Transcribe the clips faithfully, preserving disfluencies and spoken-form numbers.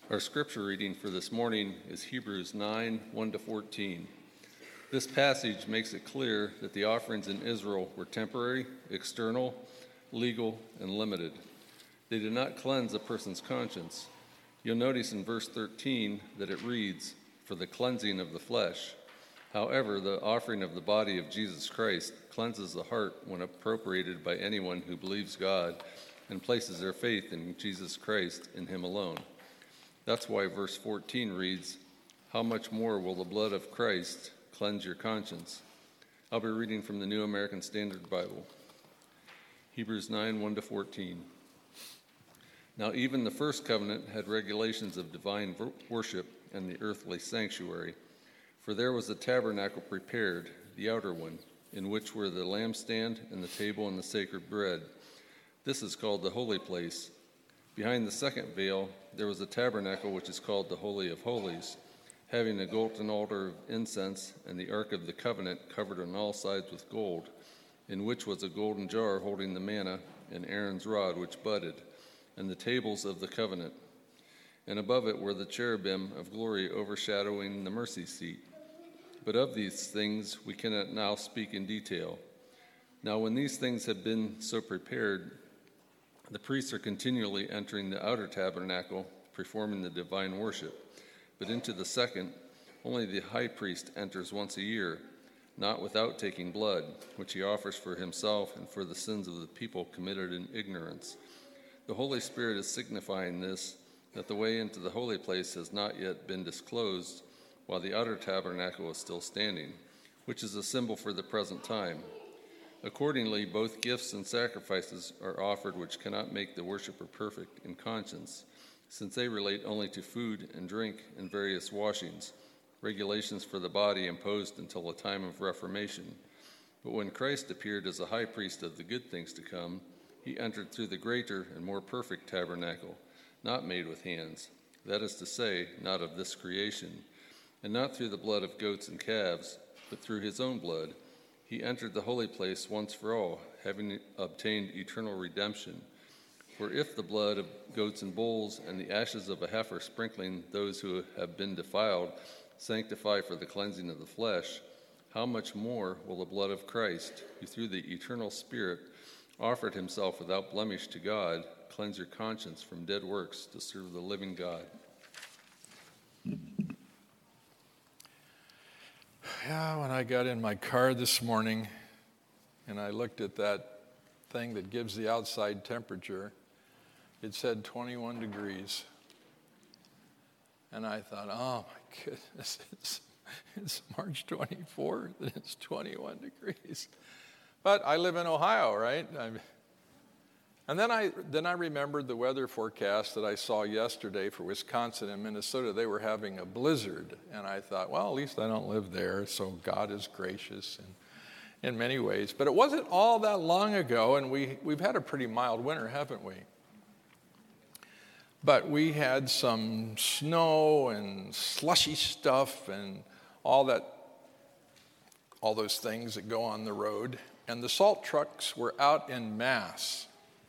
Our scripture reading for this morning is Hebrews nine, one to fourteen. This passage makes it clear that the offerings in Israel were temporary, external, legal, and limited. They did not cleanse a person's conscience. You'll notice in verse thirteen that it reads, "For the cleansing of the flesh." However, the offering of the body of Jesus Christ cleanses the heart when appropriated by anyone who believes God and places their faith in Jesus Christ, in him alone. That's why verse fourteen reads, "How much more will the blood of Christ cleanse your conscience?" I'll be reading from the New American Standard Bible. Hebrews nine, one to fourteen. Now even the first covenant had regulations of divine worship and the earthly sanctuary. For there was a tabernacle prepared, the outer one, in which were the lampstand and the table and the sacred bread. This is called the holy place. Behind the second veil, there was a tabernacle which is called the Holy of Holies, having a golden altar of incense and the Ark of the Covenant covered on all sides with gold, in which was a golden jar holding the manna and Aaron's rod which budded, and the tables of the covenant. And above it were the cherubim of glory overshadowing the mercy seat. But of these things we cannot now speak in detail. Now when these things have been so prepared, the priests are continually entering the outer tabernacle, performing the divine worship. But into the second, only the high priest enters once a year, not without taking blood, which he offers for himself and for the sins of the people committed in ignorance. The Holy Spirit is signifying this, that the way into the holy place has not yet been disclosed, while the outer tabernacle is still standing, which is a symbol for the present time. Accordingly, both gifts and sacrifices are offered which cannot make the worshiper perfect in conscience, since they relate only to food and drink and various washings, regulations for the body imposed until the time of Reformation. But when Christ appeared as a high priest of the good things to come, he entered through the greater and more perfect tabernacle, not made with hands, that is to say, not of this creation, and not through the blood of goats and calves, but through his own blood. He entered the holy place once for all, having obtained eternal redemption. For if the blood of goats and bulls and the ashes of a heifer sprinkling those who have been defiled sanctify for the cleansing of the flesh, how much more will the blood of Christ, who through the eternal Spirit offered himself without blemish to God, cleanse your conscience from dead works to serve the living God? Yeah, when I got in my car this morning and I looked at that thing that gives the outside temperature, it said twenty-one degrees. And I thought, oh my goodness, it's, it's March twenty-fourth and it's twenty-one degrees. But I live in Ohio, right? I'm, and then I then I remembered the weather forecast that I saw yesterday for Wisconsin and Minnesota. They were having a blizzard. And I thought, well, at least I don't live there, so God is gracious in, in many ways. But it wasn't all that long ago, and we, we've had a pretty mild winter, haven't we? But we had some snow and slushy stuff and all that, all those things that go on the road. And the salt trucks were out en masse.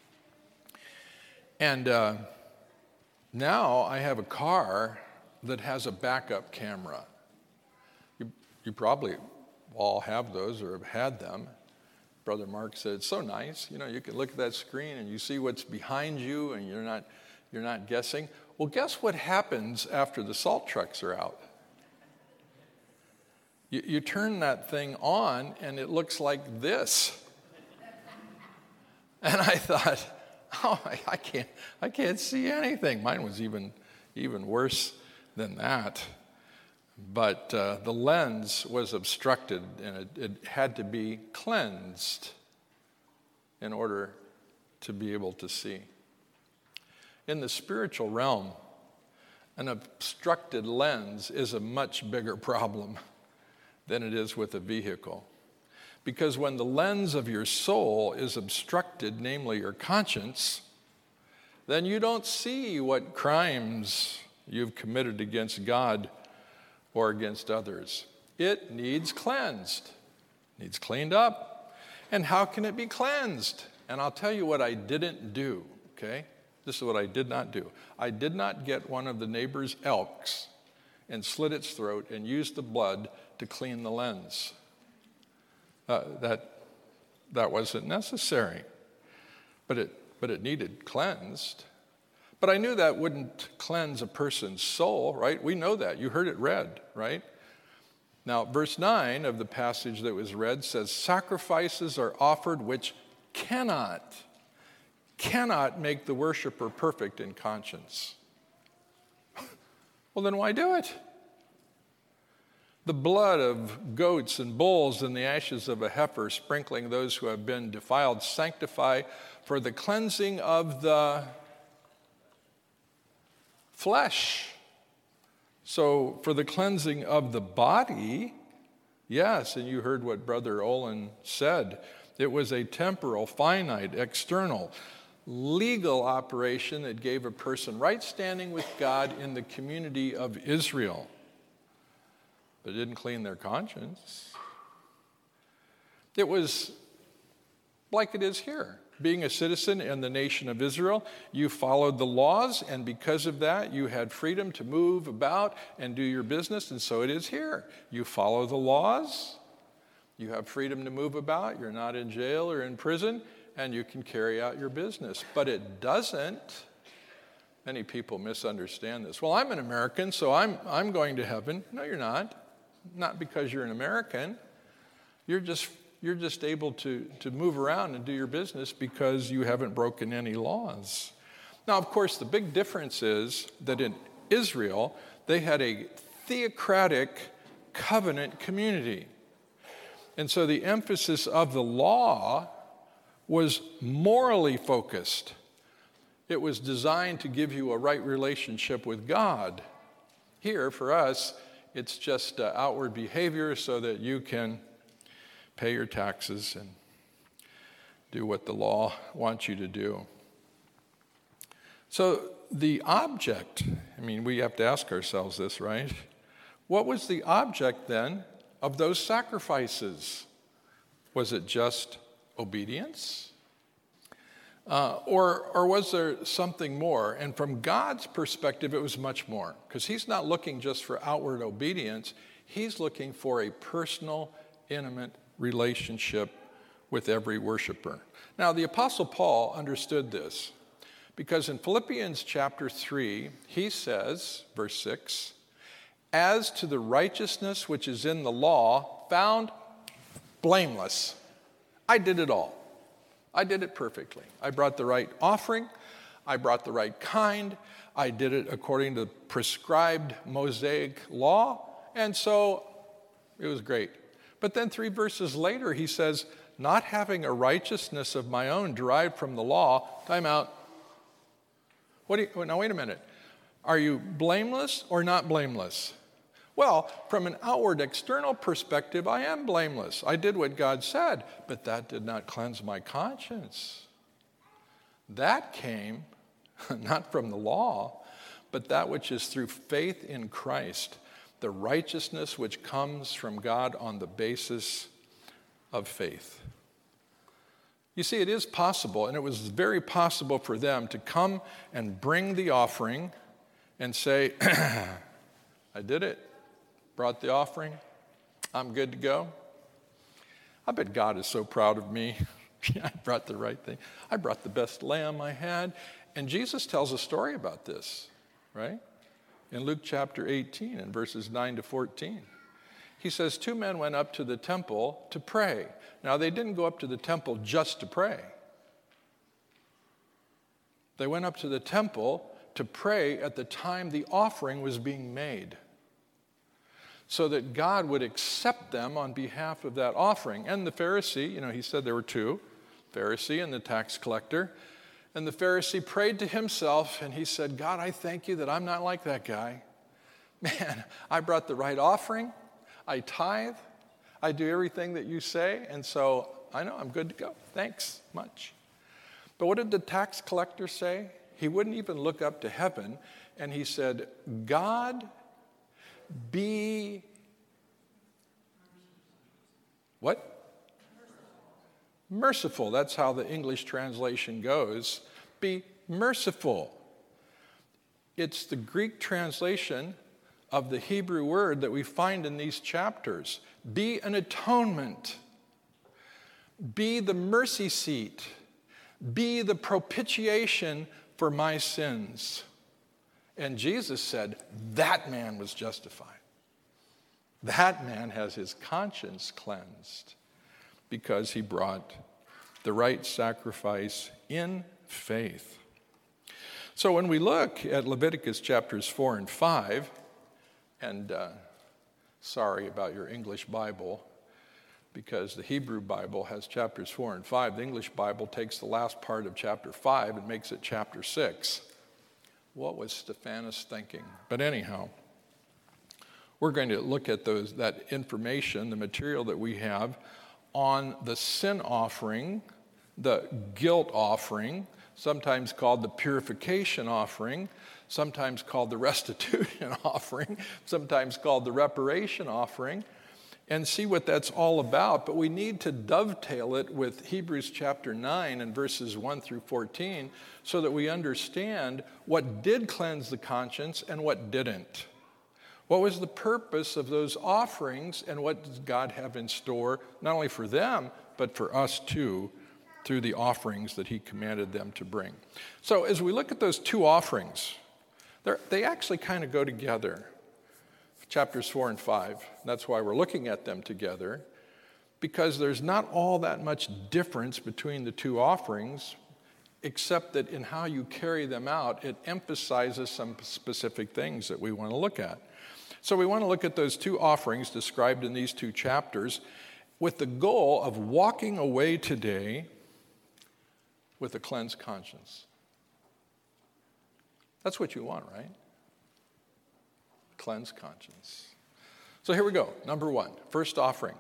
And uh, now I have a car that has a backup camera. You, you probably all have those or have had them. Brother Mark said, it's so nice. You know, you can look at that screen and you see what's behind you and you're not, you're not guessing. Well, guess what happens after the salt trucks are out? You, you turn that thing on and it looks like this. And I thought, oh, I, I can't, I can't see anything. Mine was even, even worse than that. But uh, the lens was obstructed, and it, it had to be cleansed in order to be able to see. In the spiritual realm, an obstructed lens is a much bigger problem than it is with a vehicle. Because when the lens of your soul is obstructed, namely your conscience, then you don't see what crimes you've committed against God or against others. It needs cleansed, needs cleaned up. And how can it be cleansed? And I'll tell you what I didn't do, okay? This is what I did not do. I did not get one of the neighbor's elks and slit its throat and use the blood to clean the lens. Uh, that, that wasn't necessary, but it, but it needed cleansed. But I knew that wouldn't cleanse a person's soul, right? We know that. You heard it read, right? Now, verse nine of the passage that was read says, sacrifices are offered which cannot, cannot make the worshiper perfect in conscience. Well, then why do it? The blood of goats and bulls and the ashes of a heifer, sprinkling those who have been defiled, sanctify for the cleansing of the flesh. So for the cleansing of the body, yes, and you heard what Brother Olin said. It was a temporal, finite, external, legal operation that gave a person right standing with God in the community of Israel. But it didn't clean their conscience. It was like it is here. Being a citizen in the nation of Israel, you followed the laws, and because of that, you had freedom to move about and do your business, and so it is here. You follow the laws, you have freedom to move about, you're not in jail or in prison, and you can carry out your business. But it doesn't. Many people misunderstand this. Well, I'm an American, so I'm, I'm going to heaven. No, you're not. Not because you're an American. You're just you're just able to, to move around and do your business because you haven't broken any laws. Now, of course, the big difference is that in Israel, they had a theocratic covenant community. And so the emphasis of the law was morally focused. It was designed to give you a right relationship with God. Here, for us, it's just uh, outward behavior so that you can pay your taxes and do what the law wants you to do. So the object, I mean, we have to ask ourselves this, right? What was the object then of those sacrifices? Was it just obedience? Uh, or, or was there something more? And from God's perspective, it was much more, because he's not looking just for outward obedience. He's looking for a personal, intimate relationship with every worshiper. Now, the Apostle Paul understood this, because in Philippians chapter three, he says, verse six, as to the righteousness which is in the law, found blameless. I did it all. I did it perfectly. I brought the right offering. I brought the right kind. I did it according to prescribed Mosaic law. And so it was great. But then three verses later, he says, not having a righteousness of my own derived from the law, time out. What do you, now wait a minute. Are you blameless or not blameless? Well, from an outward external perspective, I am blameless. I did what God said, but that did not cleanse my conscience. That came not from the law, but that which is through faith in Christ, the righteousness which comes from God on the basis of faith. You see, it is possible, and it was very possible for them to come and bring the offering and say, I did it. Brought the offering. I'm good to go. I bet God is so proud of me. I brought the right thing. I brought the best lamb I had. And Jesus tells a story about this, right? In Luke chapter eighteen, in verses nine to fourteen. He says, two men went up to the temple to pray. Now, they didn't go up to the temple just to pray. They went up to the temple to pray at the time the offering was being made, so that God would accept them on behalf of that offering. And the Pharisee, you know, he said there were two, Pharisee and the tax collector. And the Pharisee prayed to himself, and he said, God, I thank you that I'm not like that guy. Man, I brought the right offering. I tithe. I do everything that you say. And so I know I'm good to go. Thanks much. But what did the tax collector say? He wouldn't even look up to heaven. And he said, God, be what? Merciful. Merciful. That's how the English translation goes. Be merciful. It's the Greek translation of the Hebrew word that we find in these chapters. Be an atonement. Be the mercy seat. Be the propitiation for my sins. And Jesus said, that man was justified. That man has his conscience cleansed because he brought the right sacrifice in faith. So when we look at Leviticus chapters four and five, and uh, sorry about your English Bible, because the Hebrew Bible has chapters four and five. The English Bible takes the last part of chapter five and makes it chapter six. What was Stephanus thinking? But anyhow, we're going to look at those that information, the material that we have on the sin offering, the guilt offering, sometimes called the purification offering, sometimes called the restitution offering, sometimes called the reparation offering, and see what that's all about. But we need to dovetail it with Hebrews chapter nine and verses one through fourteen so that we understand what did cleanse the conscience and what didn't. What was the purpose of those offerings, and what does God have in store, not only for them, but for us too, through the offerings that he commanded them to bring. So as we look at those two offerings, they actually kind of go together, chapters four and five. That's why we're looking at them together, because there's not all that much difference between the two offerings, except that in how you carry them out, it emphasizes some specific things that we want to look at. So we want to look at those two offerings described in these two chapters with the goal of walking away today with a cleansed conscience. That's what you want, right? Cleansed conscience. So here we go. Number one, first offering.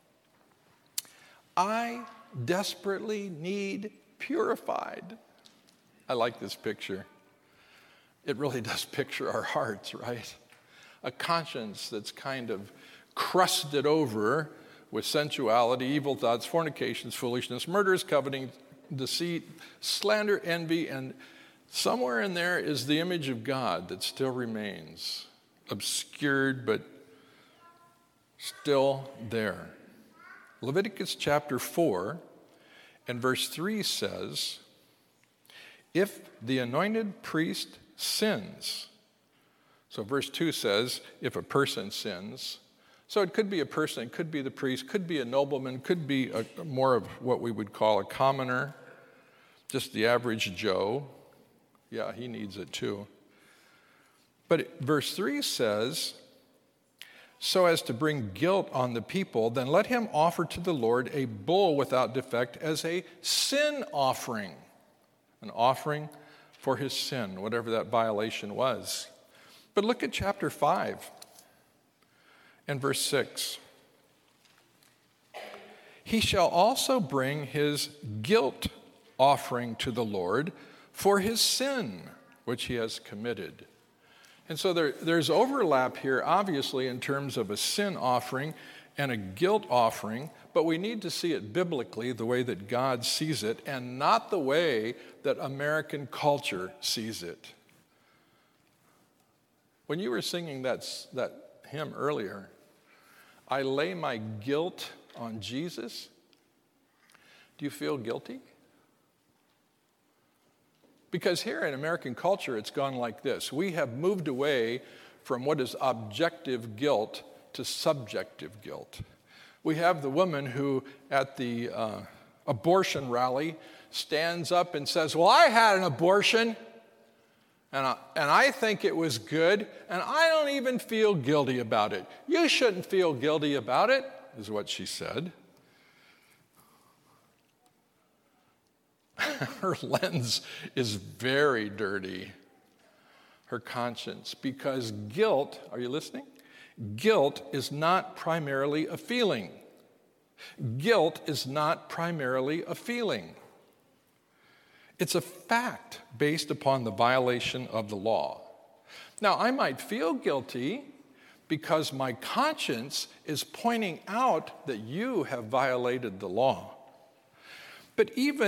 I desperately need purified. I like this picture. It really does picture our hearts, right? A conscience that's kind of crusted over with sensuality, evil thoughts, fornications, foolishness, murders, coveting, deceit, slander, envy, and somewhere in there is the image of God that still remains, obscured but still there. Leviticus chapter four and verse three says, if the anointed priest sins, so verse two says, if a person sins. So it could be a person, it could be the priest, could be a nobleman, could be a, more of what we would call a commoner, just the average Joe. Yeah, he needs it too. But it, verse three says, so as to bring guilt on the people, then let him offer to the Lord a bull without defect as a sin offering, an offering for his sin, whatever that violation was. But look at chapter five and verse six. He shall also bring his guilt offering to the Lord for his sin, which he has committed. And so there, there's overlap here, obviously, in terms of a sin offering and a guilt offering, but we need to see it biblically the way that God sees it and not the way that American culture sees it. When you were singing that, that hymn earlier, I lay my guilt on Jesus, do you feel guilty? Because here in American culture, it's gone like this. We have moved away from what is objective guilt to subjective guilt. We have the woman who, at the uh, abortion rally, stands up and says, well, I had an abortion, and I, and I think it was good, and I don't even feel guilty about it. You shouldn't feel guilty about it, is what she said. Her lens is very dirty, her conscience, because guilt, are you listening? Guilt is not primarily a feeling. Guilt is not primarily a feeling. It's a fact based upon the violation of the law. Now, I might feel guilty because my conscience is pointing out that you have violated the law. But even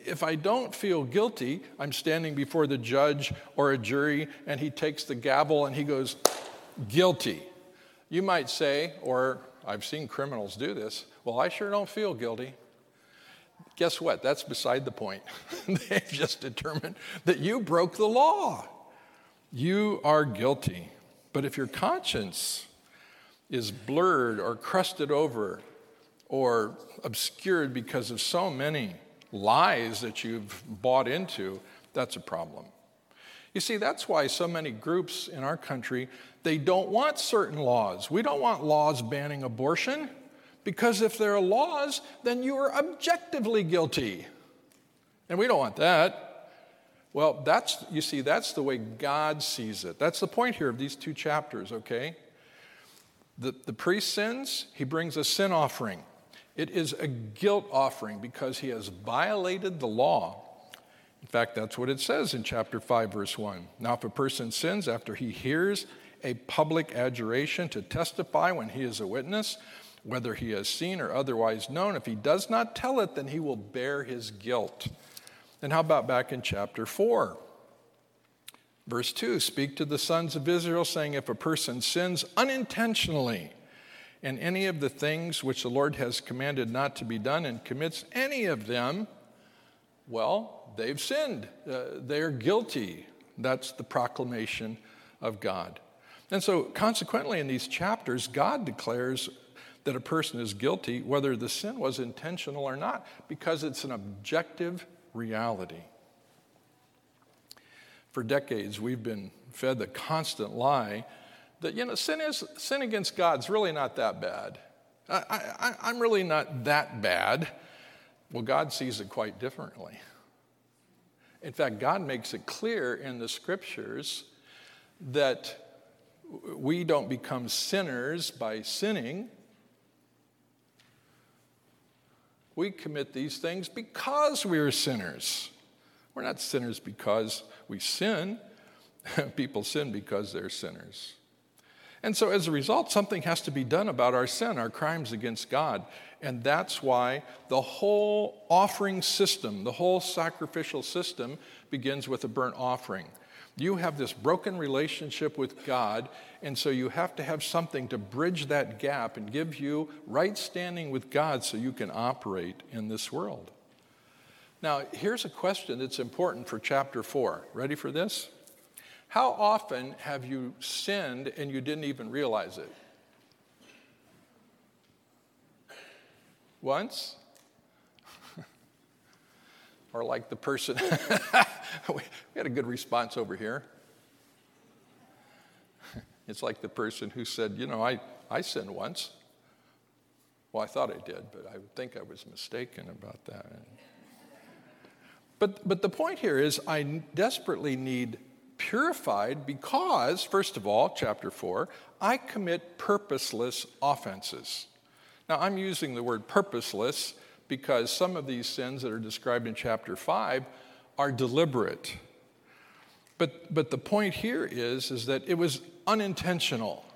if I don't feel guilty, I'm standing before the judge or a jury, and he takes the gavel and he goes, guilty. You might say, or I've seen criminals do this, well, I sure don't feel guilty. Guess what? That's beside the point. They've just determined that you broke the law. You are guilty. But if your conscience is blurred or crusted over or obscured because of so many lies that you've bought into, that's a problem. You see, that's why so many groups in our country, they don't want certain laws. We don't want laws banning abortion, because if there are laws, then you are objectively guilty. And we don't want that. Well, that's, you see, that's the way God sees it. That's the point here of these two chapters, okay? The, the priest sins, he brings a sin offering. It is a guilt offering because he has violated the law. In fact, that's what it says in chapter five, verse one. Now, if a person sins after he hears a public adjuration to testify when he is a witness, whether he has seen or otherwise known, if he does not tell it, then he will bear his guilt. And how about back in chapter four? Verse two, speak to the sons of Israel, saying, if a person sins unintentionally in any of the things which the Lord has commanded not to be done and commits any of them, well, they've sinned. Uh, they're guilty. That's the proclamation of God. And so consequently in these chapters, God declares that a person is guilty whether the sin was intentional or not, because it's an objective reality. For decades, we've been fed the constant lie that, you know, sin is sin against God's really not that bad. I, I, I'm really not that bad. Well, God sees it quite differently. In fact, God makes it clear in the scriptures that we don't become sinners by sinning. We commit these things because we are sinners. We're not sinners because we sin. People sin because they're sinners. And so as a result, something has to be done about our sin, our crimes against God. And that's why the whole offering system, the whole sacrificial system begins with a burnt offering. You have this broken relationship with God, and so you have to have something to bridge that gap and give you right standing with God so you can operate in this world. Now, here's a question that's important for chapter four. Ready for this? How often have you sinned and you didn't even realize it? Once? Or like the person, we had a good response over here. It's like the person who said, you know, I, I sinned once. Well, I thought I did, but I think I was mistaken about that. But, but the point here is I desperately need purified because, first of all, chapter four, I commit purposeless offenses. Now, I'm using the word purposeless because some of these sins that are described in chapter five are deliberate. But, but the point here is, is that it was unintentional.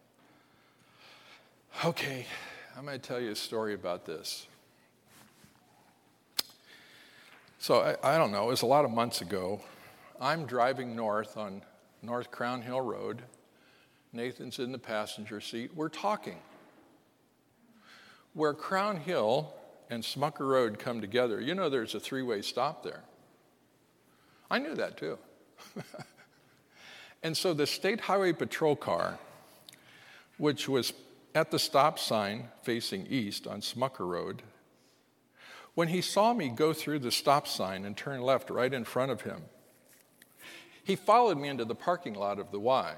Okay, I'm going to tell you a story about this. So I, I don't know, it was a lot of months ago. I'm driving north on North Crown Hill Road. Nathan's in the passenger seat. We're talking. Where Crown Hill and Smucker Road come together, you know there's a three-way stop there. I knew that too. And so the State Highway Patrol car, which was at the stop sign facing east on Smucker Road, when he saw me go through the stop sign and turn left right in front of him, he followed me into the parking lot of the Y.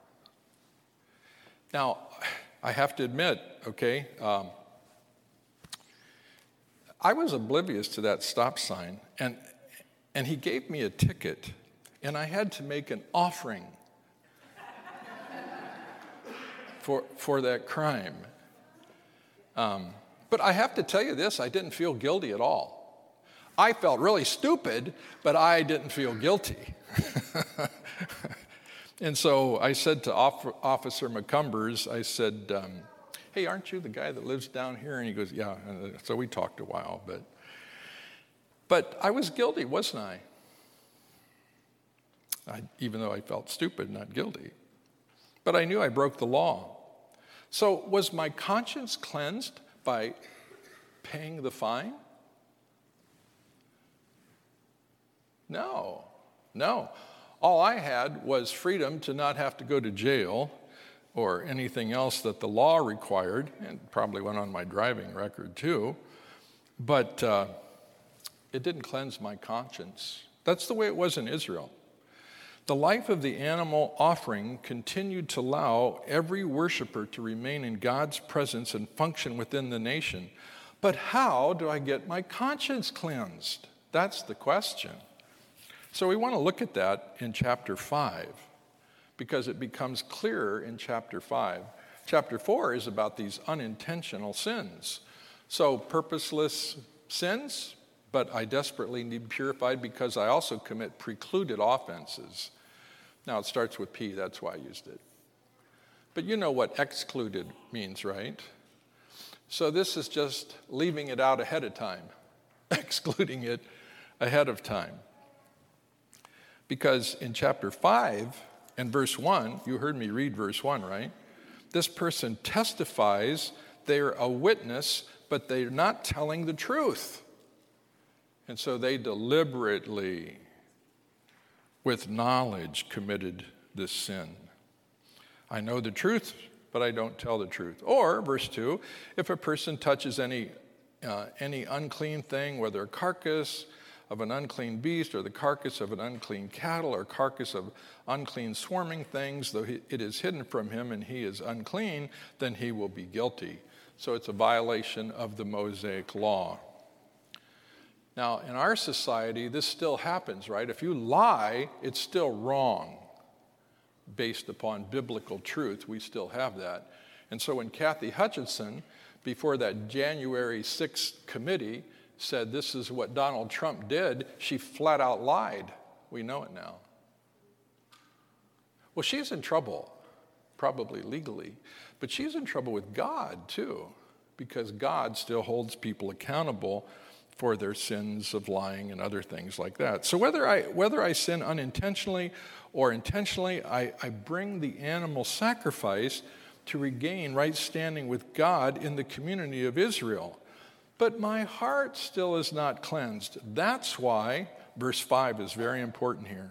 Now, I have to admit, okay, um, I was oblivious to that stop sign, and, and he gave me a ticket, and I had to make an offering for, for that crime. Um, but I have to tell you this, I didn't feel guilty at all. I felt really stupid, but I didn't feel guilty. And so I said to Officer McCumbers, I said, um, hey, aren't you the guy that lives down here? And he goes, yeah. And so we talked a while. But But I was guilty, wasn't I? I? Even though I felt stupid, not guilty. But I knew I broke the law. So was my conscience cleansed by paying the fine? No, no. All I had was freedom to not have to go to jail or anything else that the law required, and probably went on my driving record too. But uh, it didn't cleanse my conscience. That's the way it was in Israel. The life of the animal offering continued to allow every worshiper to remain in God's presence and function within the nation. But how do I get my conscience cleansed? That's the question. So we want to look at that in chapter five, because it becomes clearer in chapter five. Chapter four is about these unintentional sins. So purposeless sins, but I desperately need purified because I also commit precluded offenses. Now it starts with P, that's why I used it. But you know what excluded means, right? So this is just leaving it out ahead of time, excluding it ahead of time. Because in chapter five and verse one, you heard me read verse one, right? This person testifies they're a witness, but they're not telling the truth. And so they deliberately, with knowledge, committed this sin. I know the truth, but I don't tell the truth. Or, verse two, if a person touches any uh, any unclean thing, whether a carcass of an unclean beast or the carcass of an unclean cattle or carcass of unclean swarming things, though he, it is hidden from him and he is unclean, then he will be guilty. So it's a violation of the Mosaic law. Now, in our society, this still happens, right? If you lie, it's still wrong. Based upon biblical truth, we still have that. And so when Kathy Hutchinson, before that January sixth committee, said this is what Donald Trump did, she flat out lied. We know it now. Well, she's in trouble, probably legally, but she's in trouble with God too, because God still holds people accountable for their sins of lying and other things like that. So whether I whether I sin unintentionally or intentionally, I, I bring the animal sacrifice to regain right standing with God in the community of Israel. But my heart still is not cleansed. That's why verse five is very important here.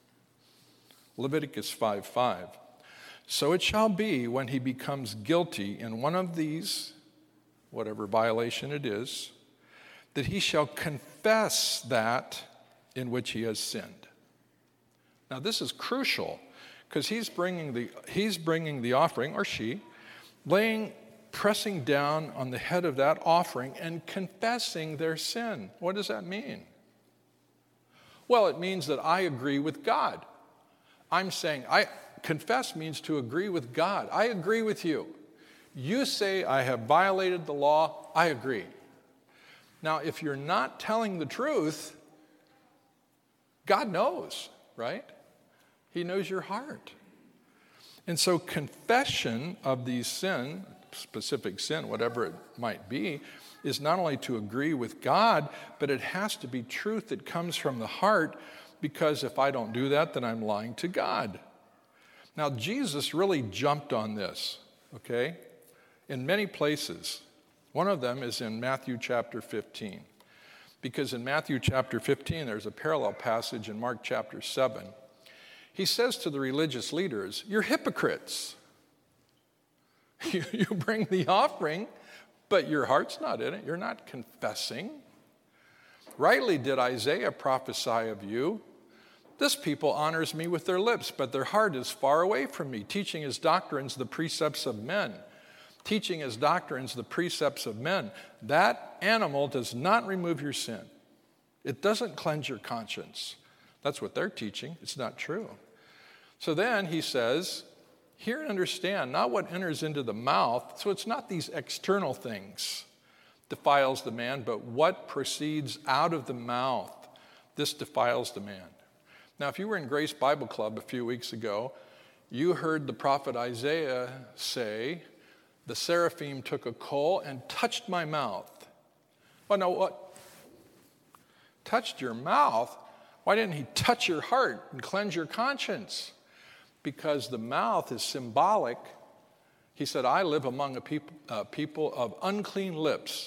Leviticus five five. So it shall be when he becomes guilty in one of these, whatever violation it is, that he shall confess that in which he has sinned. Now this is crucial because he's bringing the he's bringing the offering, or she, laying, pressing down on the head of that offering and confessing their sin. What does that mean? Well, it means that I agree with God. I'm saying, I confess means to agree with God. I agree with you. You say I have violated the law, I agree. Now, if you're not telling the truth, God knows, right? He knows your heart. And so confession of these sin, specific sin, whatever it might be, is not only to agree with God, but it has to be truth that comes from the heart, because if I don't do that, then I'm lying to God. Now, Jesus really jumped on this, okay, in many places. One of them is in Matthew chapter fifteen, because in Matthew chapter fifteen, there's a parallel passage in Mark chapter seven. He says to the religious leaders, you're hypocrites. You, you bring the offering, but your heart's not in it. You're not confessing. Rightly did Isaiah prophesy of you. This people honors me with their lips, but their heart is far away from me, teaching as doctrines the precepts of men. Teaching as doctrines the precepts of men. That animal does not remove your sin. It doesn't cleanse your conscience. That's what they're teaching. It's not true. So then he says, hear and understand, not what enters into the mouth. So it's not these external things defiles the man, but what proceeds out of the mouth. This defiles the man. Now, if you were in Grace Bible Club a few weeks ago, you heard the prophet Isaiah say, the seraphim took a coal and touched my mouth. Well, no, what? touched your mouth, why didn't he touch your heart and cleanse your conscience? Because the mouth is symbolic. He said, I live among a people, uh, people of unclean lips.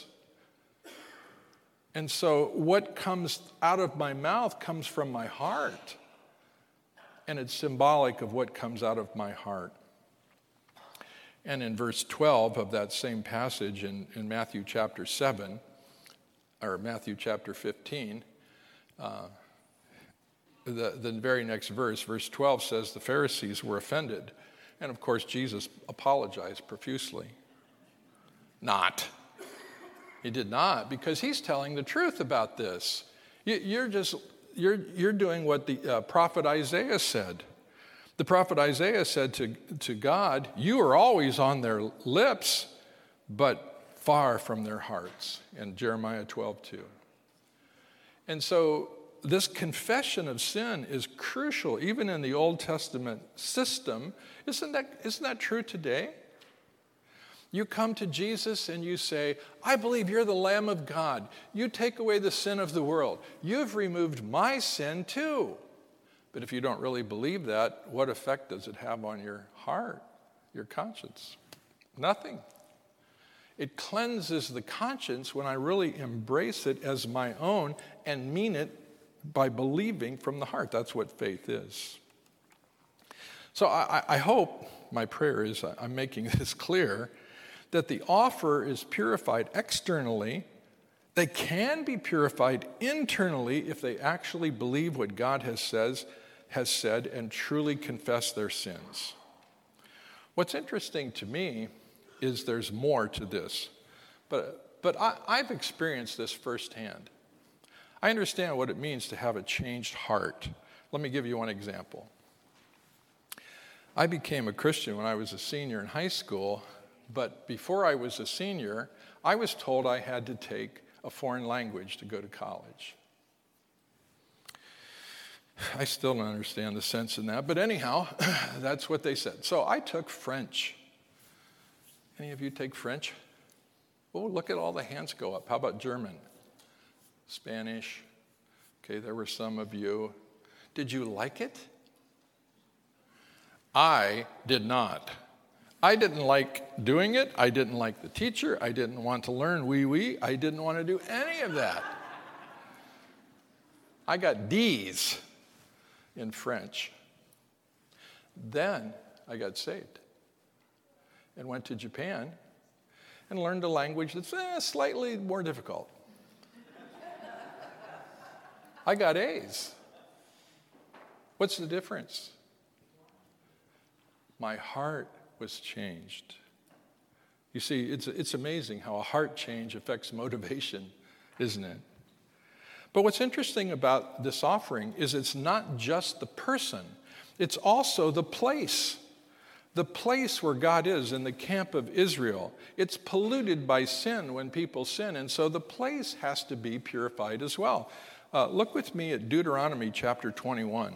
And so what comes out of my mouth comes from my heart. And it's symbolic of what comes out of my heart. And in verse twelve of that same passage in, in Matthew chapter seven, or Matthew chapter fifteen, uh, the, the very next verse, verse twelve says, the Pharisees were offended. And of course, Jesus apologized profusely. Not. He did not, because he's telling the truth about this. You, you're just, you're, you're doing what the uh, prophet Isaiah said. The prophet Isaiah said to, to God, you are always on their lips, but far from their hearts, in Jeremiah twelve two. And so this confession of sin is crucial, even in the Old Testament system. Isn't that, isn't that true today? You come to Jesus and you say, I believe you're the Lamb of God. You take away the sin of the world. You've removed my sin too. But if you don't really believe that, what effect does it have on your heart, your conscience? Nothing. It cleanses the conscience when I really embrace it as my own and mean it by believing from the heart. That's what faith is. So I, I hope, my prayer is I'm making this clear, that the offer is purified externally. They can be purified internally if they actually believe what God has says, has said and truly confess their sins. What's interesting to me is there's more to this, but, but I, I've experienced this firsthand. I understand what it means to have a changed heart. Let me give you one example. I became a Christian when I was a senior in high school, but before I was a senior, I was told I had to take a foreign language to go to college. I still don't understand the sense in that, but anyhow, that's what they said. So I took French. Any of you take French? Oh, look at all the hands go up. How about German? Spanish? Okay, there were some of you. Did you like it? I did not. I didn't like doing it. I didn't like the teacher. I didn't want to learn wee wee. I didn't want to do any of that. I got D's in French. Then I got saved and went to Japan and learned a language that's eh, slightly more difficult. I got A's. What's the difference? My heart was changed. You see, it's, it's amazing how a heart change affects motivation, isn't it? But what's interesting about this offering is it's not just the person, it's also the place. The place where God is in the camp of Israel. It's polluted by sin when people sin, and so the place has to be purified as well. Uh, look with me at Deuteronomy chapter twenty-one.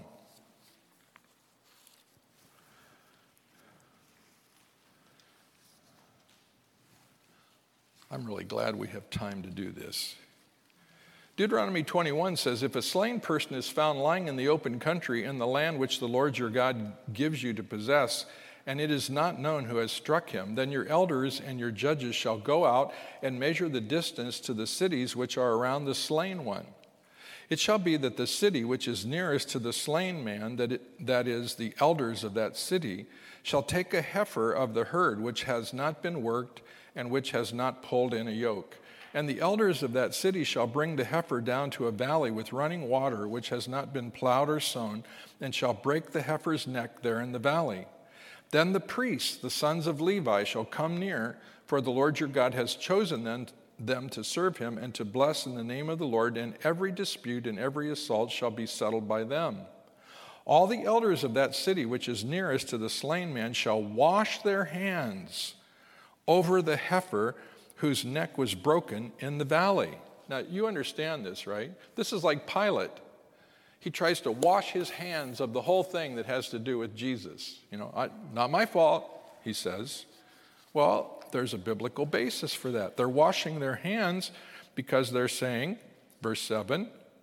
I'm really glad we have time to do this. Deuteronomy twenty-one says, if a slain person is found lying in the open country in the land which the Lord your God gives you to possess, and it is not known who has struck him, then your elders and your judges shall go out and measure the distance to the cities which are around the slain one. It shall be that the city which is nearest to the slain man, that, it, that is, the elders of that city, shall take a heifer of the herd which has not been worked and which has not pulled in a yoke. And the elders of that city shall bring the heifer down to a valley with running water which has not been plowed or sown, and shall break the heifer's neck there in the valley. Then the priests, the sons of Levi, shall come near, for the Lord your God has chosen them, them to serve him and to bless in the name of the Lord, and every dispute and every assault shall be settled by them. All the elders of that city which is nearest to the slain man shall wash their hands over the heifer whose neck was broken in the valley. Now, you understand this, right? This is like Pilate. He tries to wash his hands of the whole thing that has to do with Jesus. You know, I, not my fault, he says. Well, there's a biblical basis for that. They're washing their hands because they're saying, verse seven,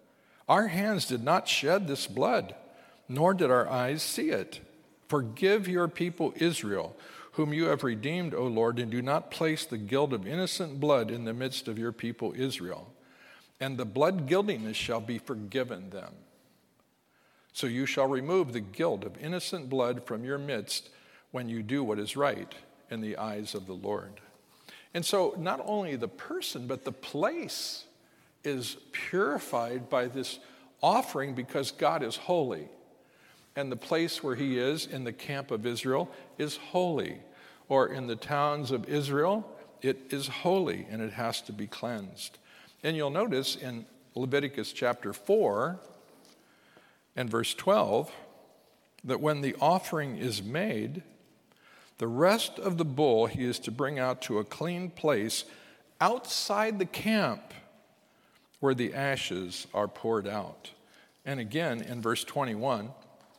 Our hands did not shed this blood, nor did our eyes see it. Forgive your people Israel, whom you have redeemed, O Lord, and do not place the guilt of innocent blood in the midst of your people Israel. And the blood guiltiness shall be forgiven them. So you shall remove the guilt of innocent blood from your midst when you do what is right in the eyes of the Lord. And so not only the person, but the place is purified by this offering because God is holy. And the place where he is in the camp of Israel is holy. Or in the towns of Israel, it is holy and it has to be cleansed. And you'll notice in Leviticus chapter four and verse twelve that when the offering is made, the rest of the bull he is to bring out to a clean place outside the camp where the ashes are poured out. And again in verse twenty-one,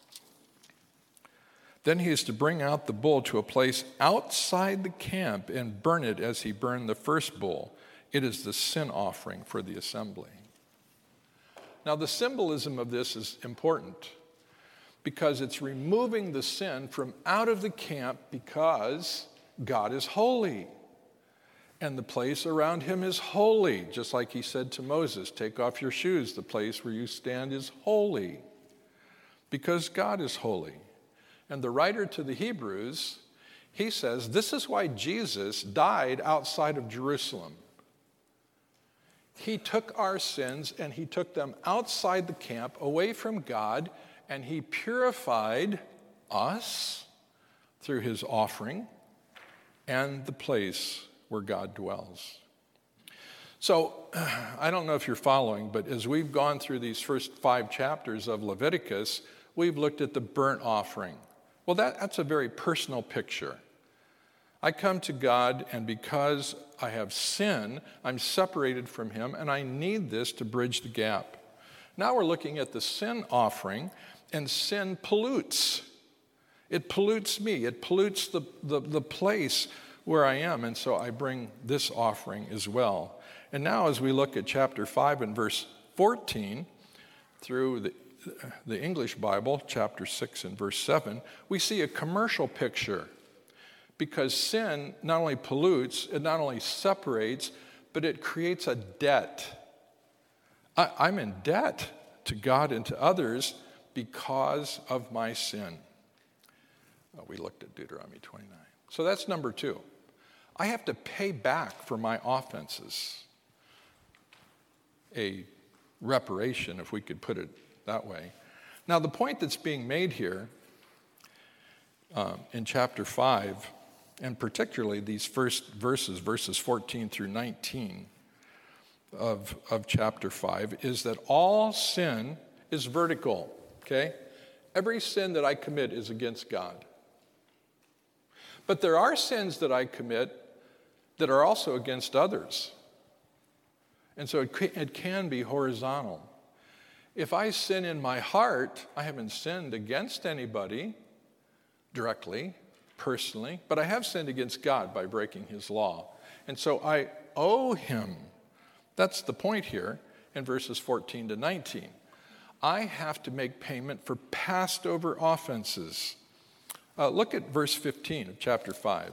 then he is to bring out the bull to a place outside the camp and burn it as he burned the first bull. It is the sin offering for the assembly. Now, the symbolism of this is important because it's removing the sin from out of the camp because God is holy. And the place around him is holy, just like he said to Moses, take off your shoes, the place where you stand is holy, because God is holy. And the writer to the Hebrews, he says, this is why Jesus died outside of Jerusalem. He took our sins and he took them outside the camp, away from God, and he purified us through his offering and the place where God dwells. So, I don't know if you're following, but as we've gone through these first five chapters of Leviticus, we've looked at the burnt offering. Well, that, that's a very personal picture. I come to God, and because I have sin, I'm separated from him, and I need this to bridge the gap. Now we're looking at the sin offering, and sin pollutes. It pollutes me. It pollutes the, the, the place where I am, and so I bring this offering as well. And now as we look at chapter five and verse fourteen, through the the English Bible, chapter six and verse seven, we see a commercial picture because sin not only pollutes, it not only separates, but it creates a debt. I, I'm in debt to God and to others because of my sin. Well, we looked at Deuteronomy twenty-nine. So that's number two. I have to pay back for my offenses. A reparation, if we could put it that way. Now, the point that's being made here um, in chapter five, and particularly these first verses, verses fourteen through nineteen of, of chapter five, is that all sin is vertical, okay? Every sin that I commit is against God. But there are sins that I commit that are also against others. And so it can, it can be horizontal. If I sin in my heart, I haven't sinned against anybody directly, personally, but I have sinned against God by breaking his law. And so I owe him. That's the point here in verses fourteen to nineteen. I have to make payment for passed over offenses. Uh, look at verse fifteen of chapter five.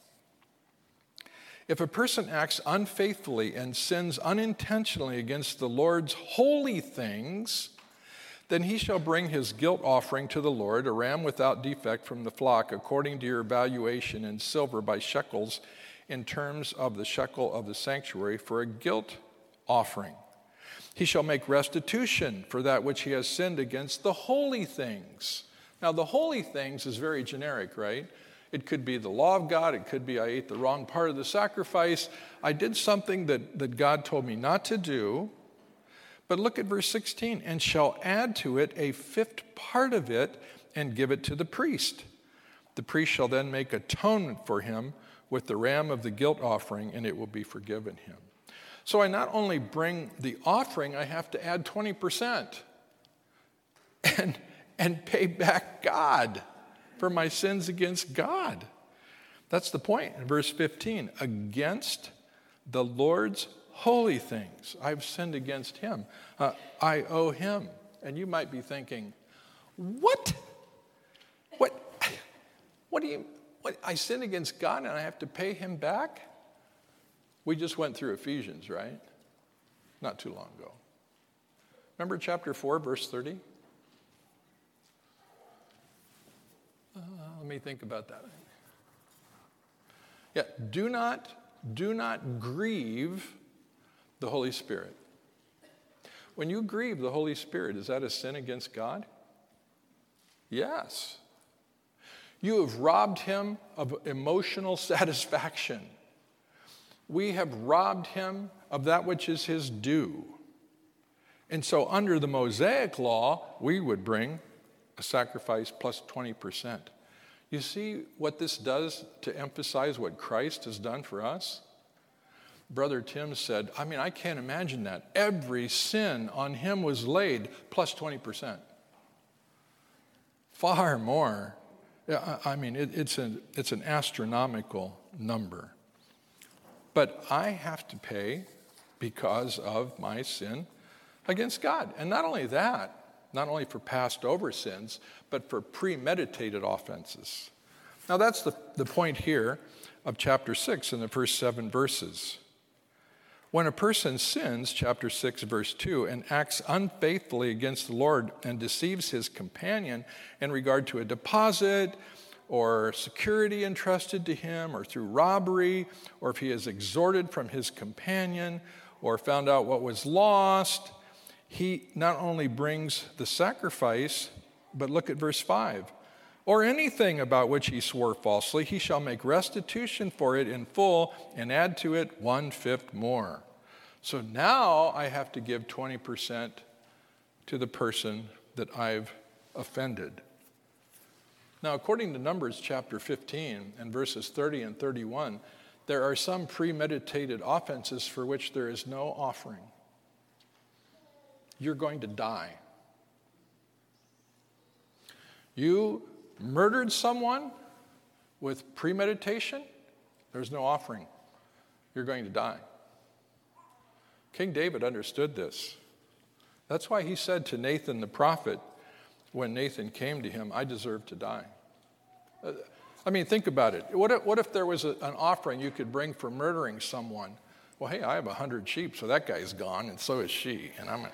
If a person acts unfaithfully and sins unintentionally against the Lord's holy things, then he shall bring his guilt offering to the Lord, a ram without defect from the flock, according to your valuation in silver by shekels, in terms of the shekel of the sanctuary, for a guilt offering. He shall make restitution for that which he has sinned against the holy things. Now, the holy things is very generic, right? It could be the law of God. It could be I ate the wrong part of the sacrifice. I did something that, that God told me not to do. But look at verse sixteen. And shall add to it a fifth part of it and give it to the priest. The priest shall then make atonement for him with the ram of the guilt offering, and it will be forgiven him. So I not only bring the offering, I have to add twenty percent and, and pay back God for my sins against God. That's the point in verse fifteen. Against the Lord's holy things. I've sinned against him. Uh, I owe him. And you might be thinking, what? What? What do you, what? I sinned against God and I have to pay him back? We just went through Ephesians, right? Not too long ago. Remember chapter four, verse thirty? Uh, let me think about that. Yeah, do not, do not grieve the Holy Spirit. When you grieve the Holy Spirit, is that a sin against God? Yes. You have robbed him of emotional satisfaction. We have robbed him of that which is his due. And so under the Mosaic law, we would bring a sacrifice plus twenty percent. You see what this does to emphasize what Christ has done for us? Brother Tim said, I mean, I can't imagine that. Every sin on him was laid plus twenty percent. Far more. I mean, it, it's, an, it's an astronomical number. But I have to pay because of my sin against God. And not only that, not only for passed over sins, but for premeditated offenses. Now that's the, the point here of chapter six in the first seven verses. When a person sins, chapter six, verse two, and acts unfaithfully against the Lord and deceives his companion in regard to a deposit or security entrusted to him or through robbery, or if he is extorted from his companion or found out what was lost, he not only brings the sacrifice, but look at verse five. Or anything about which he swore falsely, he shall make restitution for it in full and add to it one-fifth more. So now I have to give twenty percent to the person that I've offended. Now, according to Numbers chapter fifteen and verses thirty and thirty-one, there are some premeditated offenses for which there is no offering. You're going to die. You murdered someone with premeditation, there's no offering. You're going to die. King David understood this. That's why he said to Nathan the prophet, when Nathan came to him, I deserve to die. Uh, I mean, think about it. What if, what if there was a, an offering you could bring for murdering someone? Well, hey, I have a hundred sheep, so that guy's gone, and so is she, and I'm. A...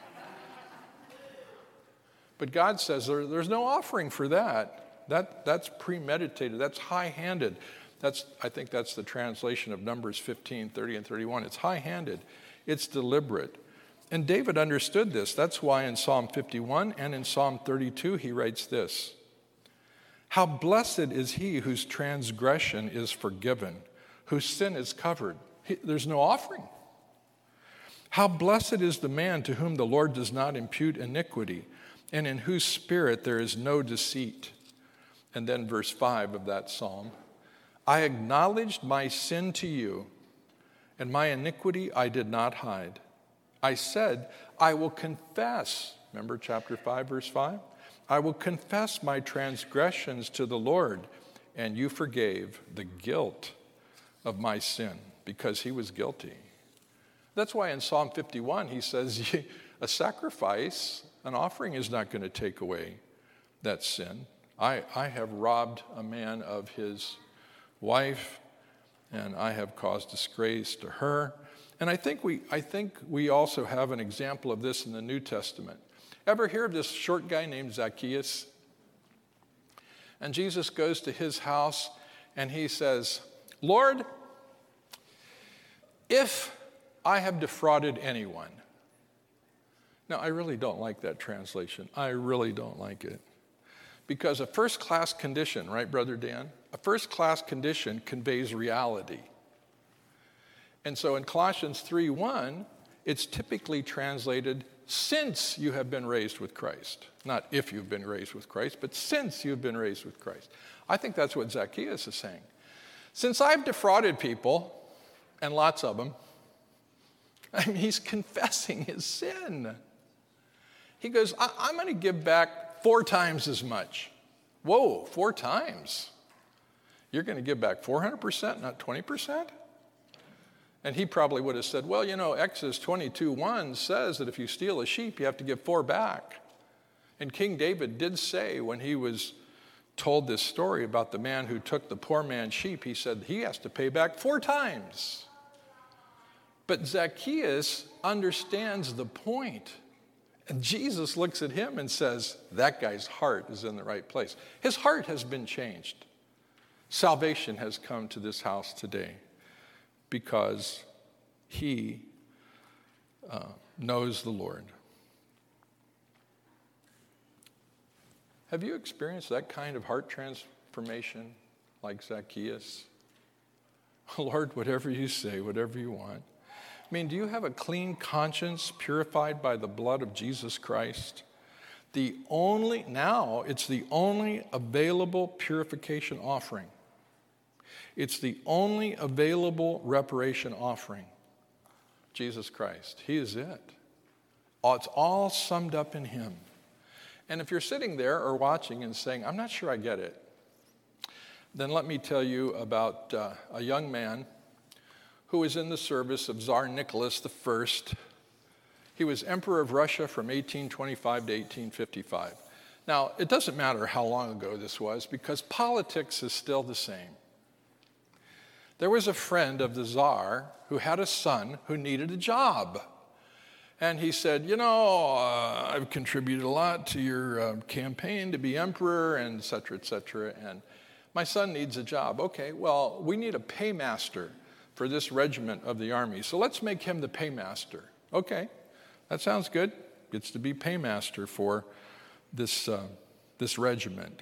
But God says there, there's no offering for that. That, that's premeditated. That's high-handed. That's, I think that's the translation of Numbers fifteen, thirty, and thirty-one. It's high-handed. It's deliberate. And David understood this. That's why in Psalm fifty-one and in Psalm thirty-two he writes this. How blessed is he whose transgression is forgiven, whose sin is covered. He, there's no offering. How blessed is the man to whom the Lord does not impute iniquity, and in whose spirit there is no deceit. And then verse five of that psalm, I acknowledged my sin to you, and my iniquity I did not hide. I said, I will confess. Remember chapter five, verse five? I will confess my transgressions to the Lord, and you forgave the guilt of my sin, because he was guilty. That's why in Psalm fifty-one he says, a sacrifice, an offering is not going to take away that sin. I, I have robbed a man of his wife, and I have caused disgrace to her. And I think we I think we also have an example of this in the New Testament. Ever hear of this short guy named Zacchaeus? And Jesus goes to his house and he says, Lord, if I have defrauded anyone. Now, I really don't like that translation. I really don't like it. Because a first-class condition, right, Brother Dan? A first-class condition conveys reality. And so in Colossians three one, it's typically translated, since you have been raised with Christ. Not if you've been raised with Christ, but since you've been raised with Christ. I think that's what Zacchaeus is saying. Since I've defrauded people, and lots of them, I mean, he's confessing his sin. He goes, I- I'm going to give back four times as much. Whoa, four times? You're going to give back four hundred percent, not twenty percent? And he probably would have said, well, you know, Exodus twenty-two one says that if you steal a sheep, you have to give four back. And King David did say, when he was told this story about the man who took the poor man's sheep, he said he has to pay back four times. But Zacchaeus understands the point. And Jesus looks at him and says, that guy's heart is in the right place. His heart has been changed. Salvation has come to this house today because he uh, knows the Lord. Have you experienced that kind of heart transformation like Zacchaeus? Lord, whatever you say, whatever you want. I mean, do you have a clean conscience purified by the blood of Jesus Christ? The only, now it's the only available purification offering. It's the only available reparation offering. Jesus Christ. He is it. It's all summed up in him. And if you're sitting there or watching and saying, I'm not sure I get it, then let me tell you about uh, a young man who was in the service of Tsar Nicholas the First. He was emperor of Russia from eighteen twenty-five to eighteen fifty-five. Now, it doesn't matter how long ago this was because politics is still the same. There was a friend of the Tsar who had a son who needed a job. And he said, you know, uh, I've contributed a lot to your uh, campaign to be emperor, and et cetera, et cetera, and my son needs a job. Okay, well, we need a paymaster for this regiment of the army, so let's make him the paymaster. Okay, that sounds good. Gets to be paymaster for this, uh, this regiment.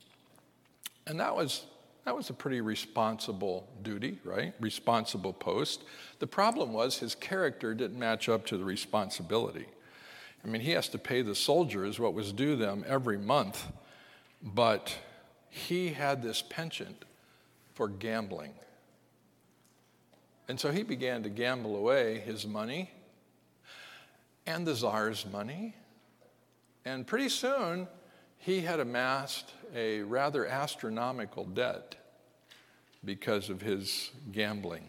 And that was, that was a pretty responsible duty, right? Responsible post. The problem was his character didn't match up to the responsibility. I mean, he has to pay the soldiers what was due them every month, but he had this penchant for gambling. And so he began to gamble away his money and the Tsar's money. And pretty soon, he had amassed a rather astronomical debt because of his gambling.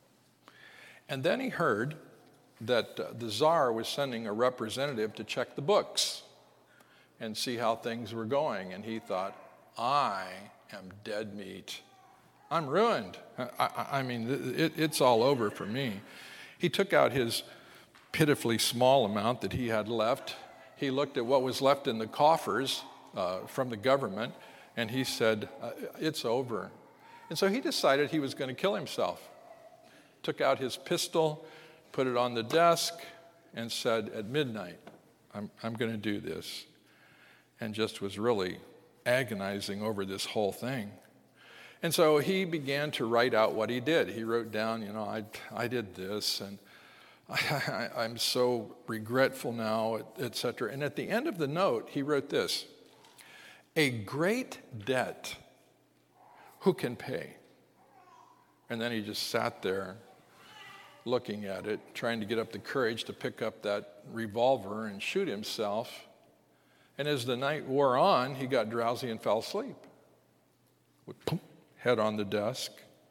And then he heard that uh, the Tsar was sending a representative to check the books and see how things were going. And he thought, I am dead meat. I'm ruined. I, I, I mean, it, it's all over for me. He took out his pitifully small amount that he had left. He looked at what was left in the coffers uh, from the government, and he said, uh, it's over. And so he decided he was going to kill himself. Took out his pistol, put it on the desk, and said, at midnight, I'm, I'm going to do this. And just was really agonizing over this whole thing. And so he began to write out what he did. He wrote down, you know, I, I did this, and I, I, I'm so regretful now, et cetera. And at the end of the note, he wrote this: a great debt, who can pay? And then he just sat there looking at it, trying to get up the courage to pick up that revolver and shoot himself. And as the night wore on, he got drowsy and fell asleep. With boom, head on the desk.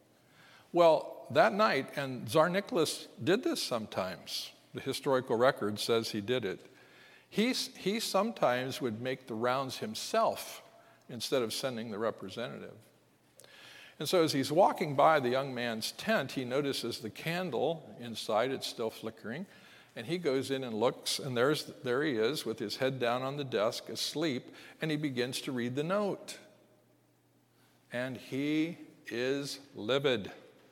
Well, that night, and Tsar Nicholas did this sometimes. The historical record says he did it. He, he sometimes would make the rounds himself instead of sending the representative. And so as he's walking by the young man's tent, he notices the candle inside, it's still flickering, and he goes in and looks, and there's, there he is with his head down on the desk, asleep, and he begins to read the note. And he is livid.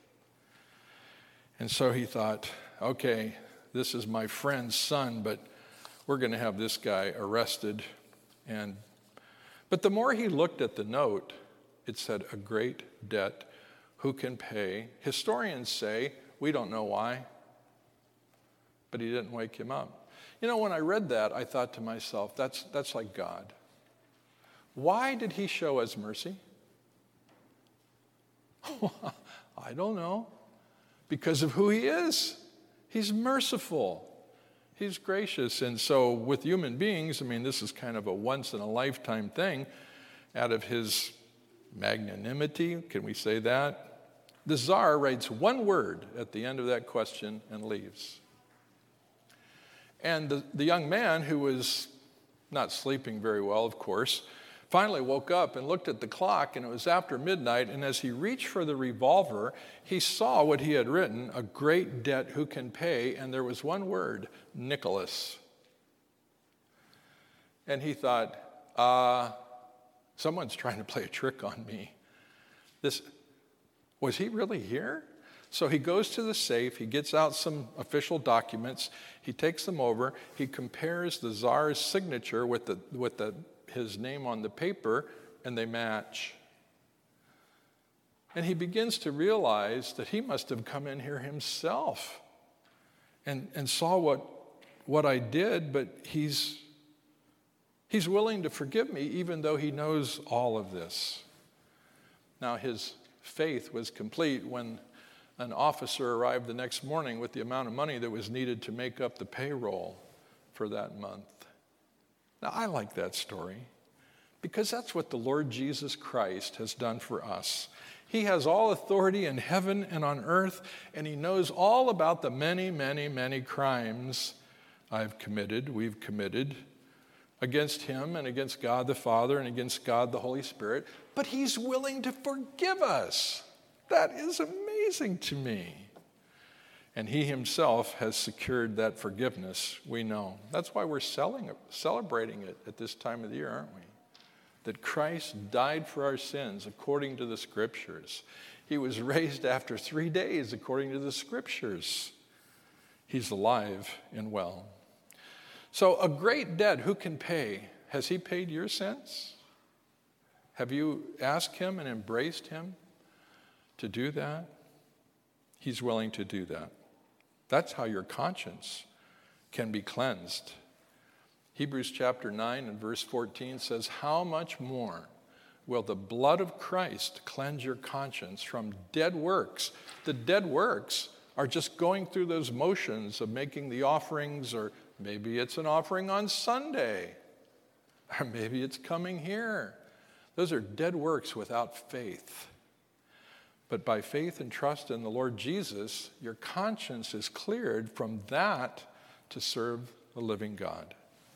And so he thought, okay, this is my friend's son, but we're going to have this guy arrested. And, but the more he looked at the note, it said, a great debt, who can pay? Historians say, we don't know why, but he didn't wake him up. You know, when I read that, I thought to myself, that's, that's like God. Why did he show us mercy? I don't know. Because of who he is. He's merciful. He's gracious. And so with human beings, I mean, this is kind of a once-in-a-lifetime thing. Out of his magnanimity, can we say that? The czar writes one word at the end of that question and leaves. And the, the young man, who was not sleeping very well, of course, finally woke up and looked at the clock, and it was after midnight, and as he reached for the revolver, he saw what he had written, a great debt who can pay, and there was one word, Nicholas. And he thought, uh, someone's trying to play a trick on me. This, was he really here? So he goes to the safe, he gets out some official documents, he takes them over, he compares the czar's signature with the with the his name on the paper, and they match. And he begins to realize that he must have come in here himself and, and saw what, what I did, but he's, he's willing to forgive me even though he knows all of this. Now, his faith was complete when an officer arrived the next morning with the amount of money that was needed to make up the payroll for that month. Now, I like that story because that's what the Lord Jesus Christ has done for us. He has all authority in heaven and on earth, and he knows all about the many, many, many crimes I've committed, we've committed against him and against God the Father and against God the Holy Spirit, but he's willing to forgive us. That is amazing to me. And he himself has secured that forgiveness, we know. That's why we're selling, celebrating it at this time of the year, aren't we? That Christ died for our sins according to the Scriptures. He was raised after three days according to the Scriptures. He's alive and well. So a great debt, who can pay? Has he paid your sins? Have you asked him and embraced him to do that? He's willing to do that. That's how your conscience can be cleansed. Hebrews chapter nine and verse fourteen says, how much more will the blood of Christ cleanse your conscience from dead works? The dead works are just going through those motions of making the offerings, or maybe it's an offering on Sunday, or maybe it's coming here. Those are dead works without faith. But by faith and trust in the Lord Jesus, your conscience is cleared from that to serve the living God.